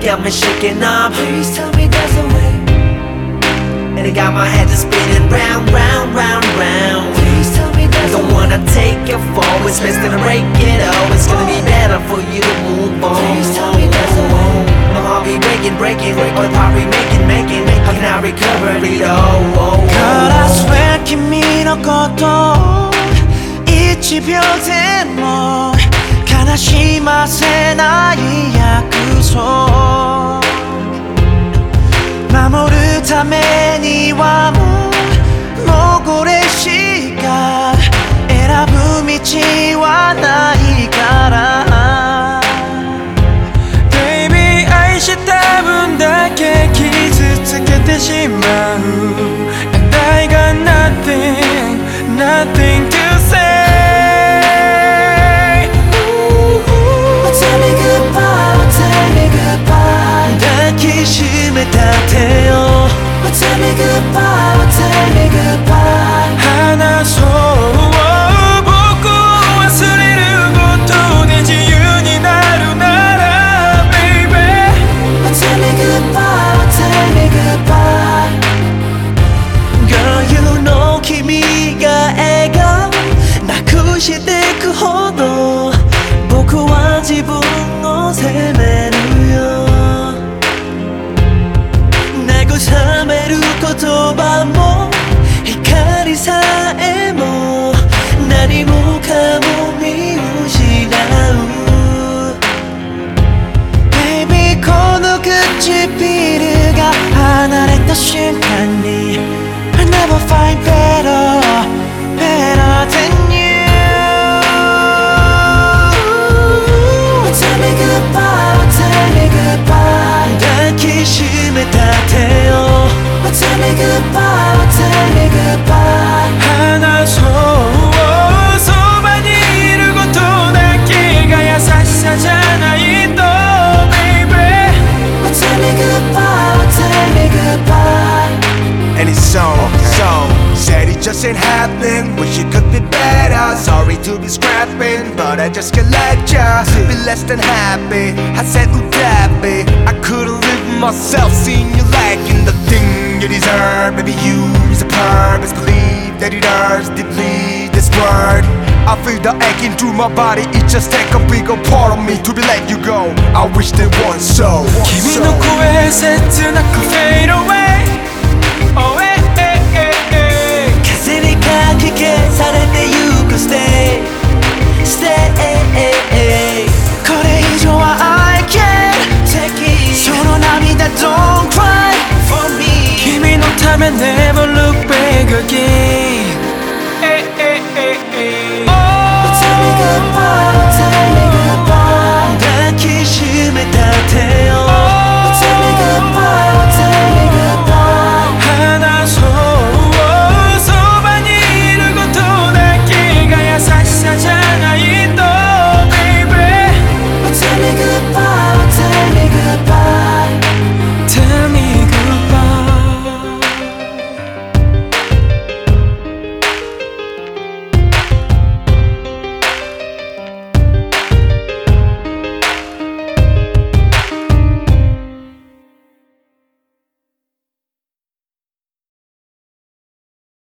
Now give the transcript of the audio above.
got me shaking up. Please tell me there's a way. And it got my head just spinning round, round, round, round. Please tell me there's a way. Don't wanna take it forward, it's best to break it all. It's gonna be better for you to move on. Please tell me there's a way. My heart be breaking, all the power we making. How can I recover it all? Girl, I swear 君のこと一秒でも悲しませない約束守るためにはもうこれしか選ぶ道はないからBaby 愛した分だけ傷つけてしまう And I got nothing to say Tell me goodbye, tell me goodbye 抱きしめた手を Tell me goodbye, tell me goodbye 話そう僕を忘れることで自由になるなら Baby Tell me goodbye, tell me goodbye Girl you know 君が笑顔なくしてくほど僕は自分を責めるよ慰める言葉も光さえも何もかも見失う Baby この唇が離れた瞬間に I never find better than you Tell me goodbye, tell me goodbye 抱きしめた手を Tell me goodbye, tell me goodbye 話そうそばにいることだけが優しさじゃないと Baby Tell me goodbye, tell me goodbye And it's so said it just ain't happening. Wish it could be better. Sorry to be scrapping, but I just can't let ya be less than happy. I said would that be? I couldn't live myself seeing you lacking the thing you deserve. Maybe you is a purpose. Believe that it hurts deeply. This word I feel the aching through my body. It just take a bigger part of me to be let you go. I wish there was so. 君の声切なくフェ